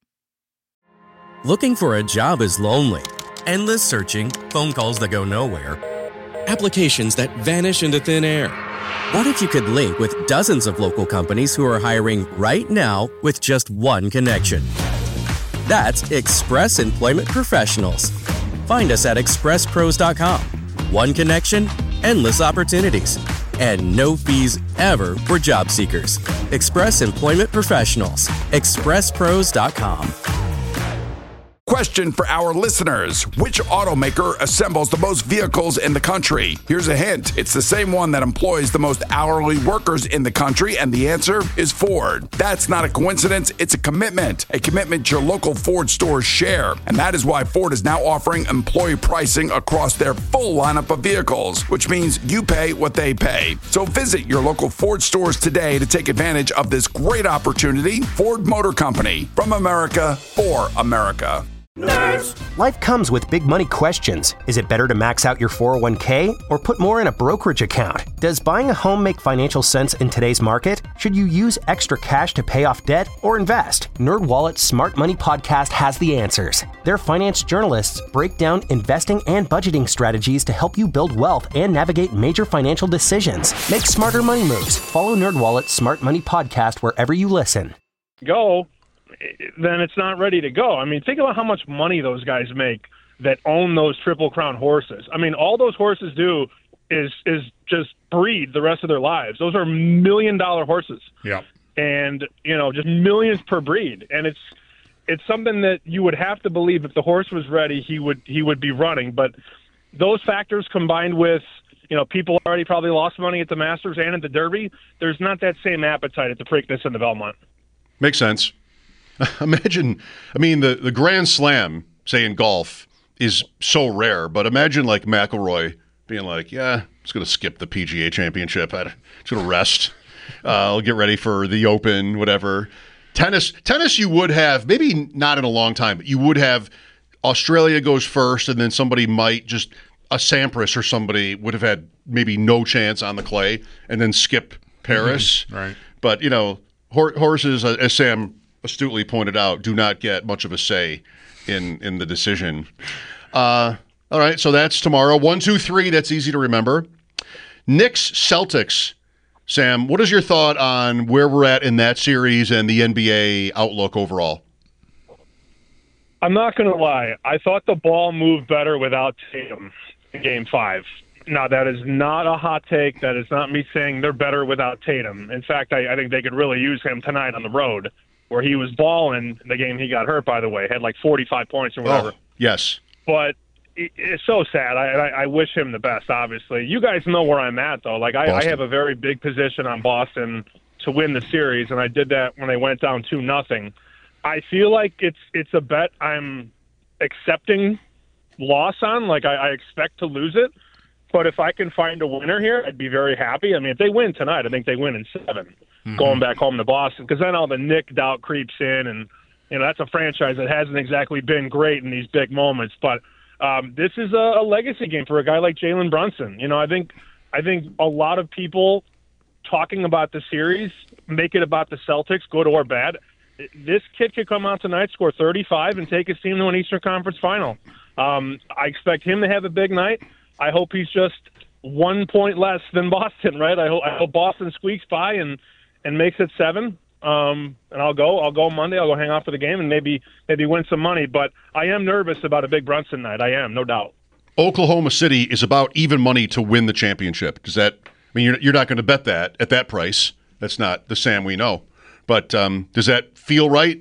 Looking for a job is lonely. Endless searching, phone calls that go nowhere, applications that vanish into thin air. What if you could link with dozens of local companies who are hiring right now with just one connection? That's Express Employment Professionals. Find us at expresspros.com. One connection, endless opportunities, and no fees ever for job seekers. Express Employment Professionals. expresspros.com. Question for our listeners. Which automaker assembles the most vehicles in the country? Here's a hint. It's the same one that employs the most hourly workers in the country, and the answer is Ford. That's not a coincidence. It's a commitment your local Ford stores share. And that is why Ford is now offering employee pricing across their full lineup of vehicles, which means you pay what they pay. So visit your local Ford stores today to take advantage of this great opportunity. Ford Motor Company, from America for America. Nerds. Life comes with big money questions. Is it better to max out your 401k or put more in a brokerage account? Does buying a home make financial sense in today's market? Should you use extra cash to pay off debt or invest? NerdWallet's Smart Money Podcast has the answers. Their finance journalists break down investing and budgeting strategies to help you build wealth and navigate major financial decisions. Make smarter money moves. Follow NerdWallet's Smart Money Podcast wherever you listen. Then it's not ready to go. I mean, think about how much money those guys make that own those Triple Crown horses. I mean, all those horses do is just breed the rest of their lives. Those are $1 million horses. Yeah. And, just millions per breed. And it's something that you would have to believe if the horse was ready, he would be running. But those factors combined with, people already probably lost money at the Masters and at the Derby, there's not that same appetite at the Preakness and the Belmont. Makes sense. Imagine, the Grand Slam, say in golf, is so rare, but imagine like McIlroy being like, yeah, I'm just going to skip the PGA Championship. I'm just going to rest. I'll get ready for the Open, whatever. Tennis, you would have, maybe not in a long time, but you would have Australia goes first, and then somebody might just, a Sampras or somebody would have had maybe no chance on the clay, and then skip Paris. Mm-hmm. Right. But, horses, as Sam astutely pointed out, do not get much of a say in the decision. All right, so that's tomorrow. 1, 2, 3, that's easy to remember. Knicks, Celtics. Sam, what is your thought on where we're at in that series and the NBA outlook overall? I'm not going to lie. I thought the ball moved better without Tatum in Game 5. Now, that is not a hot take. That is not me saying they're better without Tatum. In fact, I think they could really use him tonight on the road, where he was balling the game he got hurt, by the way. Had like 45 points or whatever. Oh, yes. But it's so sad. I wish him the best, obviously. You guys know where I'm at, though. Like, I have a very big position on Boston to win the series, and I did that when they went down 2-0. I feel like it's a bet I'm accepting loss on. Like, I expect to lose it. But if I can find a winner here, I'd be very happy. I mean, if they win tonight, I think they win in 7, going back home to Boston. Because then all the Nick doubt creeps in, and that's a franchise that hasn't exactly been great in these big moments. But this is a legacy game for a guy like Jalen Brunson. I think a lot of people talking about the series make it about the Celtics, good or bad. This kid could come out tonight, score 35, and take his team to an Eastern Conference final. I expect him to have a big night. I hope he's just 1 point less than Boston, right? I hope Boston squeaks by and makes it 7. And I'll go Monday. I'll go hang out for the game and maybe win some money. But I am nervous about a big Brunson night. I am, no doubt. Oklahoma City is about even money to win the championship. Does that? I mean, you're not going to bet that at that price. That's not the Sam we know. But does that feel right?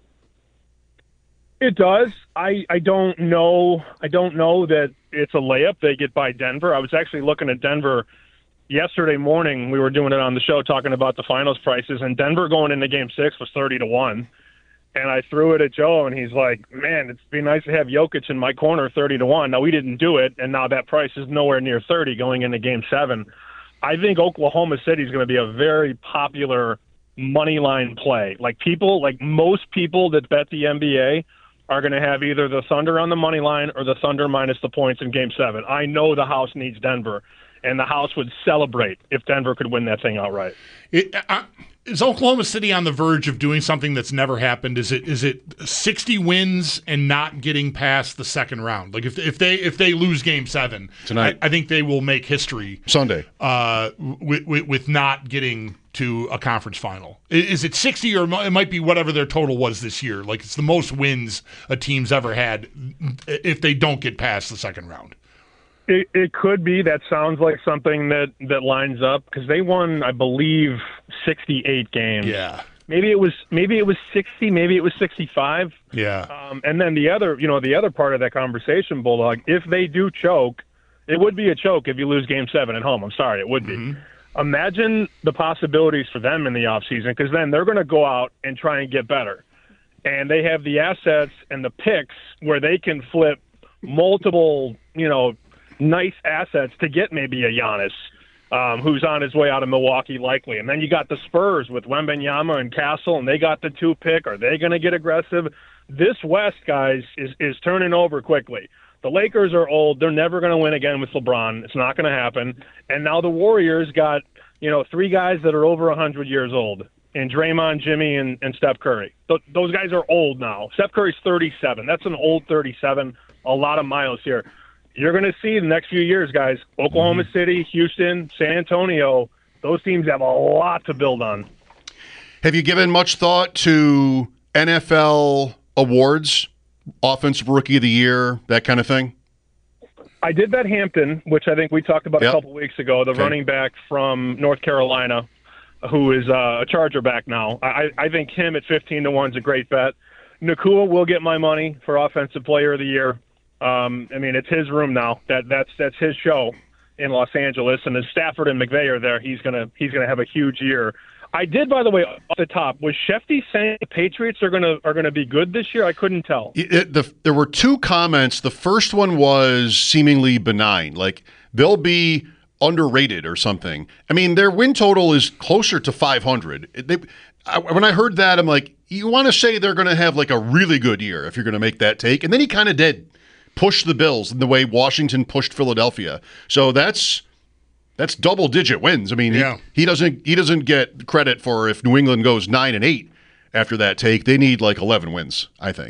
It does. I don't know. I don't know that it's a layup. They get by Denver. I was actually looking at Denver yesterday morning. We were doing it on the show talking about the finals prices, and Denver going into Game 6 was 30-1. And I threw it at Joe, and he's like, "Man, it'd be nice to have Jokic in my corner 30-1." Now we didn't do it, and now that price is nowhere near 30 going into Game 7. I think Oklahoma City is going to be a very popular money line play. Like most people that bet the NBA are going to have either the Thunder on the money line or the Thunder minus the points in Game 7. I know the house needs Denver, and the house would celebrate if Denver could win that thing outright. Is Oklahoma City on the verge of doing something that's never happened? Is it 60 wins and not getting past the second round? Like if they lose Game 7 tonight, I think they will make history Sunday with not getting to a conference final. Is it 60 or it might be whatever their total was this year? Like it's the most wins a team's ever had if they don't get past the second round. It could be. That sounds like something that lines up because they won, I believe, 68 games. Yeah. Maybe it was 60. Maybe it was 65. Yeah. And then the other part of that conversation, Bulldog, if they do choke, it would be a choke if you lose Game 7 at home. I'm sorry, it would be. Imagine the possibilities for them in the offseason because then they're going to go out and try and get better. And they have the assets and the picks where they can flip multiple, nice assets to get maybe a Giannis who's on his way out of Milwaukee likely. And then you got the Spurs with Wembanyama and Castle, and they got the 2 pick. Are they going to get aggressive? This West, guys, is turning over quickly. The Lakers are old. They're never going to win again with LeBron. It's not going to happen. And now the Warriors got, 3 guys that are over 100 years old, and Draymond, Jimmy, and Steph Curry. Those guys are old now. Steph Curry's 37. That's an old 37. A lot of miles here. You're going to see the next few years, guys, Oklahoma City, Houston, San Antonio, those teams have a lot to build on. Have you given much thought to NFL awards, Offensive Rookie of the Year, that kind of thing? I did bet Hampton, which I think we talked about a couple weeks ago, the running back from North Carolina, who is a Charger back now. I think him at 15-1 is a great bet. Nacua will get my money for Offensive Player of the Year. It's his room now. That's his show in Los Angeles, and as Stafford and McVay are there, he's gonna have a huge year. I did, by the way, off the top. Was Shefty saying the Patriots are gonna be good this year? I couldn't tell. There were 2 comments. The first one was seemingly benign, like they'll be underrated or something. I mean, their win total is closer to 500. When I heard that, I'm like, you want to say they're going to have like a really good year if you're going to make that take, and then he kind of did. Push the Bills in the way Washington pushed Philadelphia. So that's double-digit wins. I mean, he doesn't get credit for if New England goes 9-8 after that take. They need like 11 wins, I think.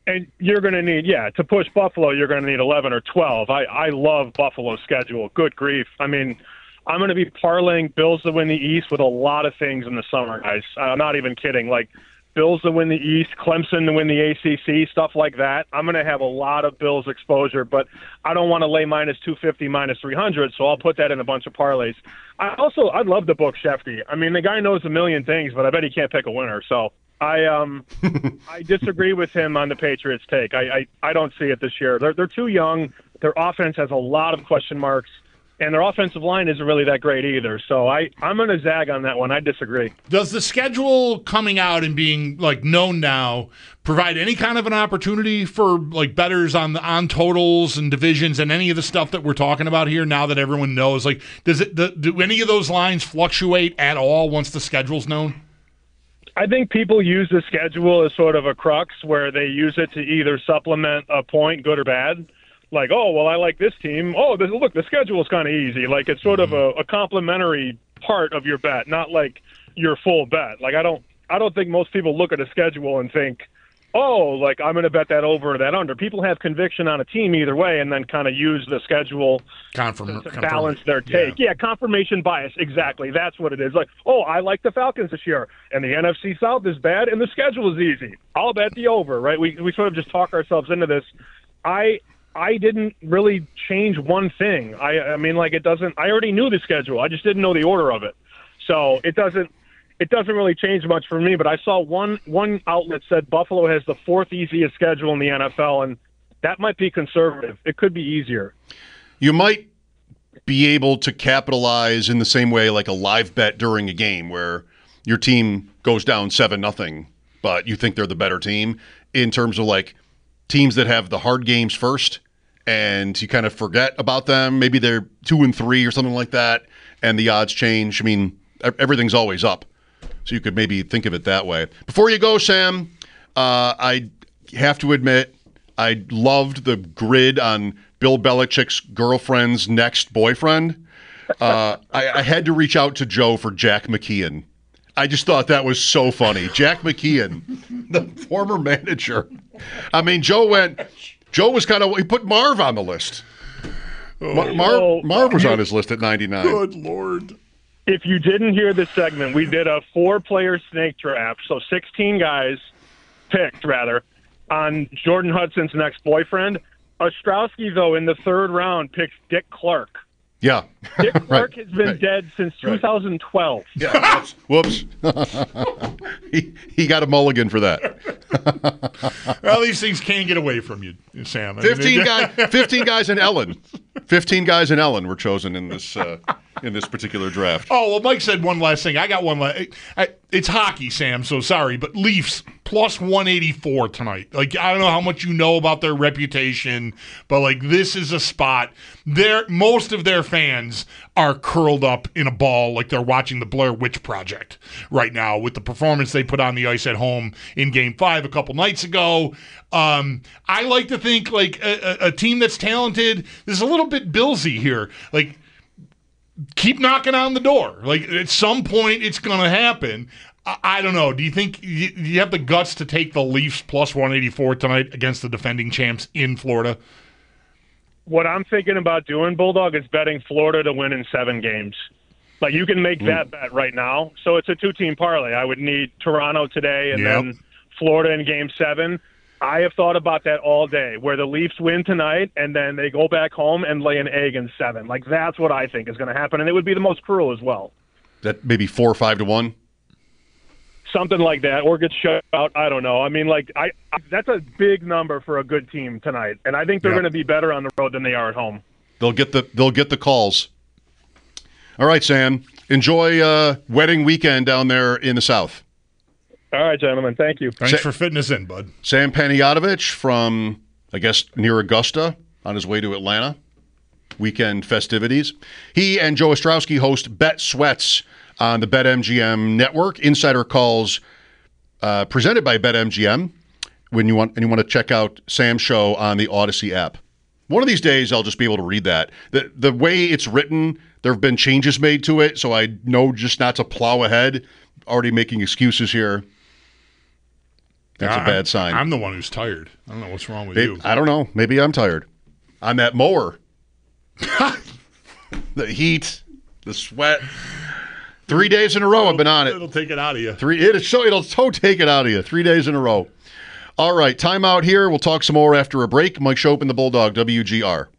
And you're going to need, to push Buffalo, you're going to need 11 or 12. I love Buffalo's schedule. Good grief. I mean, I'm going to be parlaying Bills to win the East with a lot of things in the summer, guys. I'm not even kidding. Like, Bills to win the East, Clemson to win the ACC, stuff like that. I'm going to have a lot of Bills exposure, but I don't want to lay minus 250, minus 300, so I'll put that in a bunch of parlays. I'd love to book Shefty. I mean, the guy knows a million things, but I bet he can't pick a winner. So I disagree with him on the Patriots take. I don't see it this year. They're too young. Their offense has a lot of question marks. And their offensive line isn't really that great either. So I'm going to zag on that one. I disagree. Does the schedule coming out and being like known now provide any kind of an opportunity for like bettors on totals and divisions and any of the stuff that we're talking about here now that everyone knows? Like, do any of those lines fluctuate at all once the schedule's known? I think people use the schedule as sort of a crux where they use it to either supplement a point, good or bad. Like, oh, well, I like this team. Oh, look, the schedule is kind of easy. Like, it's sort of a complimentary part of your bet, not like your full bet. Like, I don't think most people look at a schedule and think, oh, like, I'm going to bet that over or that under. People have conviction on a team either way and then kind of use the schedule to balance their take. Yeah, confirmation bias, exactly. That's what it is. Like, oh, I like the Falcons this year, and the NFC South is bad, and the schedule is easy. I'll bet the over, right? We sort of just talk ourselves into this. I didn't really change one thing. I mean, like, it doesn't. I already knew the schedule. I just didn't know the order of it. So it doesn't really change much for me. But I saw one outlet said Buffalo has the fourth easiest schedule in the NFL, and that might be conservative. It could be easier. You might be able to capitalize in the same way like a live bet during a game where your team goes down 7-0, but you think they're the better team in terms of like teams that have the hard games first. And you kind of forget about them. Maybe they're 2-3 or something like that, and the odds change. I mean, everything's always up. So you could maybe think of it that way. Before you go, Sam, I have to admit, I loved the grid on Bill Belichick's girlfriend's next boyfriend. I had to reach out to Joe for Jack McKeon. I just thought that was so funny. Jack McKeon, the former manager. I mean, Joe was he put Marv on the list. Marv was on his list at 99. Good Lord. If you didn't hear this segment, we did a 4-player snake draft, so 16 guys picked, on Jordan Hudson's next boyfriend. Ostrowski, though, in the third round, picked Dick Clark. Yeah. Dick Clark has been dead since 2012. Yeah. Whoops. He got a mulligan for that. Well, these things can't get away from you, Sam. 15 guys in Ellen. 15 guys in Ellen were chosen in this particular draft. Oh, well, Mike said one last thing. I got one last. It's hockey, Sam, so sorry, but Leafs plus 184 tonight. Like, I don't know how much you know about their reputation, but, like, this is a spot. Most of their fans are curled up in a ball like they're watching the Blair Witch Project right now with the performance they put on the ice at home in Game 5 a couple nights ago. I like to think, like, a team that's talented, there's a little bit Billsy here. Like, keep knocking on the door. Like, at some point, it's going to happen. I don't know. Do you think you have the guts to take the Leafs plus 184 tonight against the defending champs in Florida? What I'm thinking about doing, Bulldog, is betting Florida to win in 7 games. Like, you can make that bet right now. So it's a 2-team parlay. I would need Toronto today and then Florida in Game 7. I have thought about that all day, where the Leafs win tonight and then they go back home and lay an egg in 7. Like, that's what I think is going to happen, and it would be the most cruel as well. That maybe 4 or 5 to 1? Something like that, or get shut out. I don't know. I mean, like, that's a big number for a good team tonight, and I think they're going to be better on the road than they are at home. They'll get the calls. All right, Sam. Enjoy wedding weekend down there in the South. All right, gentlemen. Thank you. Thanks for fitting us in, bud. Sam Panayotovich from, I guess, near Augusta on his way to Atlanta. Weekend festivities. He and Joe Ostrowski host Bet Sweats on the BetMGM network. Insider calls presented by BetMGM when you want to check out Sam's show on the Odyssey app. One of these days, I'll just be able to read that. The way it's written, there have been changes made to it, so I know just not to plow ahead. Already making excuses here. That's a bad sign. I'm the one who's tired. I don't know what's wrong with Maybe, you. I don't know. Maybe I'm tired. On that mower. The heat, the sweat. 3 days in a row I've been on it. It'll take it out of you. It'll so take it out of you. 3 days in a row. All right, time out here. We'll talk some more after a break. Mike Schopp and the Bulldog, WGR.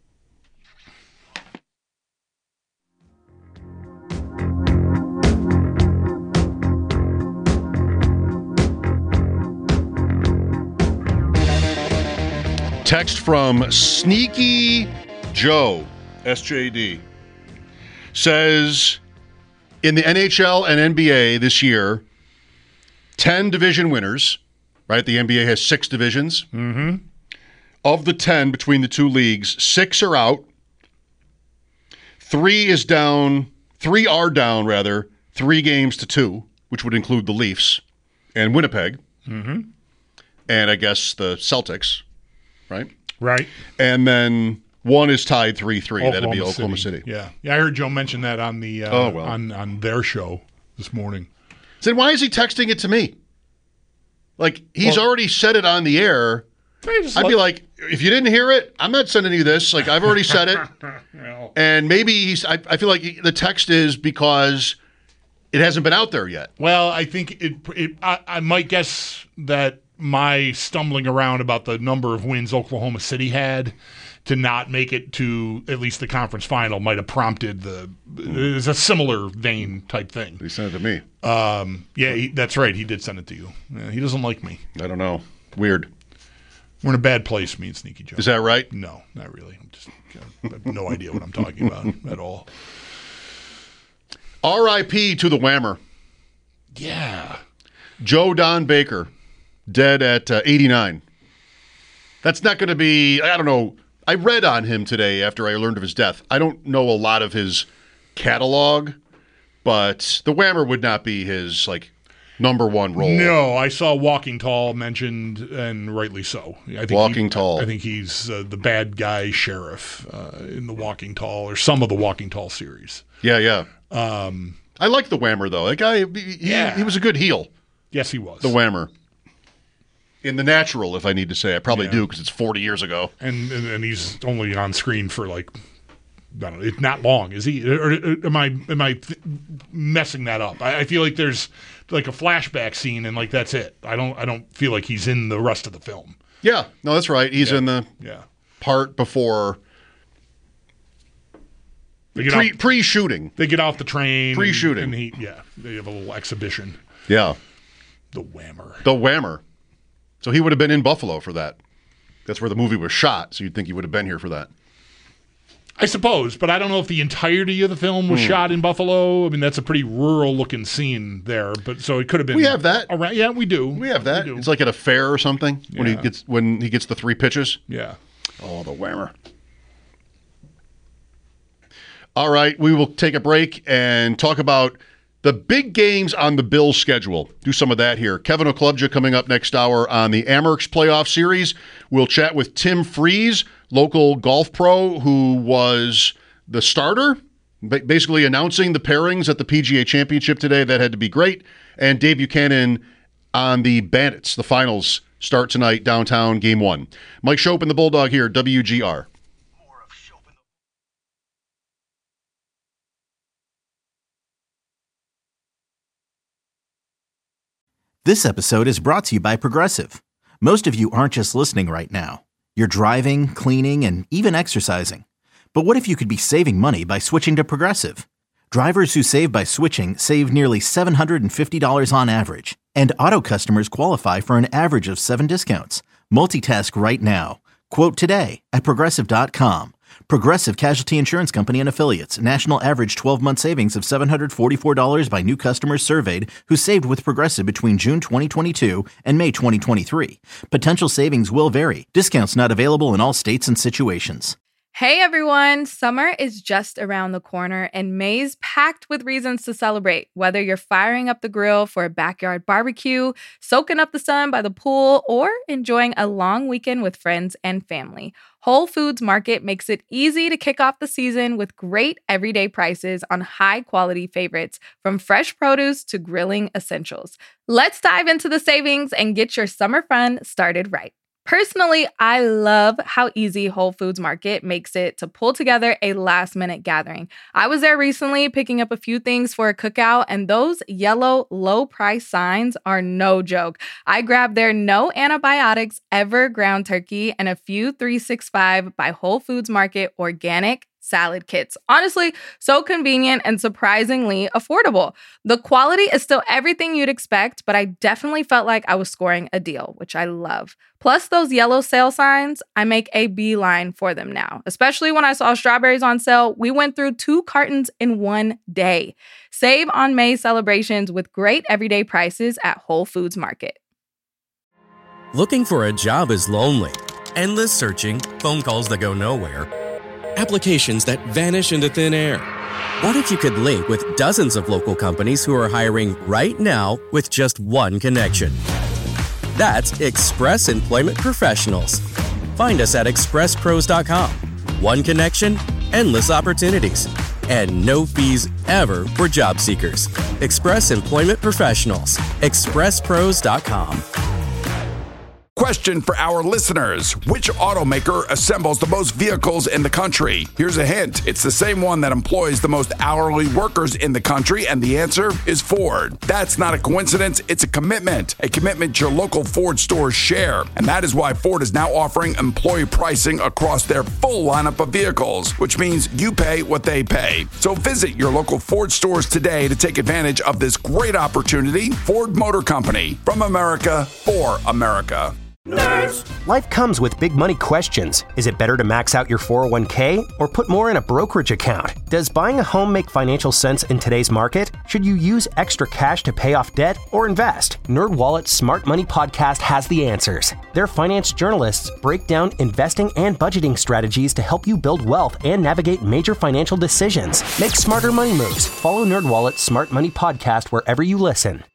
Text from Sneaky Joe, SJD, says, in the NHL and NBA this year, 10 division winners, right? The NBA has 6 divisions. Mm-hmm. Of the 10 between the two leagues, 6 are out. 3 are down, 3 games to 2, which would include the Leafs and Winnipeg. Mm-hmm. And I guess the Celtics. Right? Right. And then 1 is tied 3-3. That'd be Oklahoma City. Yeah. I heard Joe mention that on the on their show this morning. Then why is he texting it to me? Like, he's already said it on the air. I'd be like, if you didn't hear it, I'm not sending you this. Like, I've already said it. Well, And maybe I feel like the text is because it hasn't been out there yet. well, I think I might guess that my stumbling around about the number of wins Oklahoma City had to not make it to at least the conference final might have prompted it's a similar vein type thing. He sent it to me. That's right. He did send it to you. Yeah, he doesn't like me. I don't know. Weird. We're in a bad place, me and Sneaky Joe. Is that right? No, not really. I have no idea what I'm talking about at all. R.I.P. to the Whammer. Yeah. Joe Don Baker, dead at 89. That's not going to be, I don't know. I read on him today after I learned of his death. I don't know a lot of his catalog, but the Whammer would not be his, like, number one role. No, I saw Walking Tall mentioned, and rightly so. I think Walking Tall. I think he's the bad guy sheriff in the Walking Tall, or some of the Walking Tall series. Yeah. I like the Whammer, though. That guy, he was a good heel. Yes, he was. The Whammer. In The Natural, if I need to say. I probably do, because it's 40 years ago. And he's only on screen for, like, I don't know, it's not long, is he? Or am I messing that up? I feel like there's like a flashback scene, and like that's it. I don't feel like he's in the rest of the film. Yeah, no, that's right. He's in the part before pre-shooting. They get off the train. Pre-shooting. And they have a little exhibition. Yeah. The Whammer. The Whammer. So he would have been in Buffalo for that. That's where the movie was shot, so you'd think he would have been here for that. I suppose, but I don't know if the entirety of the film was shot in Buffalo. I mean, that's a pretty rural-looking scene there, but so it could have been. We have that. Around, yeah, we do. We have that. It's like at a fair or something when he gets the 3 pitches. Yeah. Oh, the Whammer. All right, we will take a break and talk about the big games on the Bills' schedule. Do some of that here. Kevin Oklubja coming up next hour on the Amerks playoff series. We'll chat with Tim Freeze, local golf pro who was the starter, basically announcing the pairings at the PGA Championship today. That had to be great. And Dave Buchanan on the Bandits. The finals start tonight downtown, game 1. Mike Schopp and the Bulldog here, WGR. This episode is brought to you by Progressive. Most of you aren't just listening right now. You're driving, cleaning, and even exercising. But what if you could be saving money by switching to Progressive? Drivers who save by switching save nearly $750 on average. And auto customers qualify for an average of 7 discounts. Multitask right now. Quote today at Progressive.com. Progressive Casualty Insurance Company and Affiliates. National average 12-month savings of $744 by new customers surveyed who saved with Progressive between June 2022 and May 2023. Potential savings will vary. Discounts not available in all states and situations. Hey everyone, summer is just around the corner and May's packed with reasons to celebrate. Whether you're firing up the grill for a backyard barbecue, soaking up the sun by the pool, or enjoying a long weekend with friends and family, Whole Foods Market makes it easy to kick off the season with great everyday prices on high-quality favorites, from fresh produce to grilling essentials. Let's dive into the savings and get your summer fun started right. Personally, I love how easy Whole Foods Market makes it to pull together a last-minute gathering. I was there recently picking up a few things for a cookout, and those yellow low-price signs are no joke. I grabbed their no antibiotics ever ground turkey and a few 365 by Whole Foods Market organic salad kits. Honestly, so convenient and surprisingly affordable. The quality is still everything you'd expect, but I definitely felt like I was scoring a deal, which I love. Plus those yellow sale signs, I make a beeline for them now. Especially when I saw strawberries on sale, we went through 2 cartons in one day. Save on May celebrations with great everyday prices at Whole Foods Market. Looking for a job is lonely. Endless searching, phone calls that go nowhere, applications that vanish into thin air. What if you could link with dozens of local companies who are hiring right now with just one connection? That's Express Employment Professionals. Find us at expresspros.com. One connection, endless opportunities, and no fees ever for job seekers. Express Employment Professionals. expresspros.com. Question for our listeners. Which automaker assembles the most vehicles in the country? Here's a hint. It's the same one that employs the most hourly workers in the country, and the answer is Ford. That's not a coincidence. It's a commitment your local Ford stores share. And that is why Ford is now offering employee pricing across their full lineup of vehicles, which means you pay what they pay. So visit your local Ford stores today to take advantage of this great opportunity. Ford Motor Company, from America for America. Nerds. Life comes with big money questions. Is it better to max out your 401k or put more in a brokerage account? Does buying a home make financial sense in today's market? Should you use extra cash to pay off debt or invest? NerdWallet's Smart Money Podcast has the answers. Their finance journalists break down investing and budgeting strategies to help you build wealth and navigate major financial decisions. Make smarter money moves. Follow NerdWallet's Smart Money Podcast wherever you listen.